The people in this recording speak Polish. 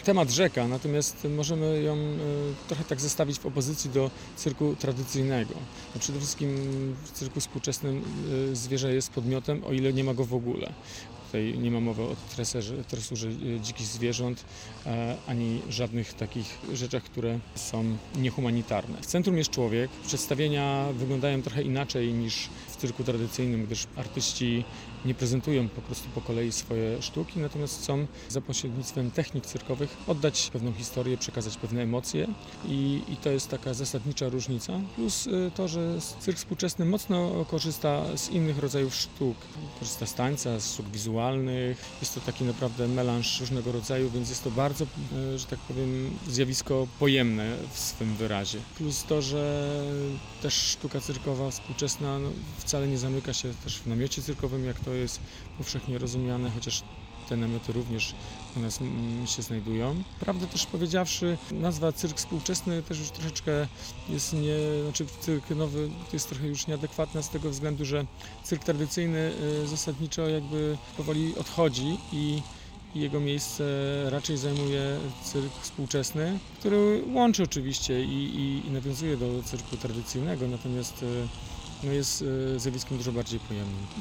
temat rzeka, natomiast możemy ją trochę tak zestawić w opozycji do cyrku tradycyjnego. No przede wszystkim w cyrku współczesnym zwierzę jest podmiotem, o ile nie ma go w ogóle. Tutaj nie ma mowy o tresurze dzikich zwierząt, ani żadnych takich rzeczach, które są niehumanitarne. W centrum jest człowiek. Przedstawienia wyglądają trochę inaczej niż w cyrku tradycyjnym, gdyż artyści nie prezentują po prostu po kolei swoje sztuki, natomiast chcą za pośrednictwem technik cyrkowych oddać pewną historię, przekazać pewne emocje i to jest taka zasadnicza różnica. Plus to, że cyrk współczesny mocno korzysta z innych rodzajów sztuk. Korzysta z tańca, z sztuk wizualnych. Jest to taki naprawdę melanż różnego rodzaju, więc jest to bardzo, że tak powiem, zjawisko pojemne w swym wyrazie. Plus to, że też sztuka cyrkowa współczesna wcale nie zamyka się też w namiocie cyrkowym, jak to jest powszechnie rozumiane, chociaż te namioty również u nas się znajdują. Prawdę też powiedziawszy, nazwa cyrk współczesny też już troszeczkę jest cyrk nowy to jest trochę już nieadekwatna z tego względu, że cyrk tradycyjny zasadniczo jakby powoli odchodzi i jego miejsce raczej zajmuje cyrk współczesny, który łączy oczywiście i nawiązuje do cyrku tradycyjnego, natomiast jest zjawiskiem dużo bardziej pojemnym.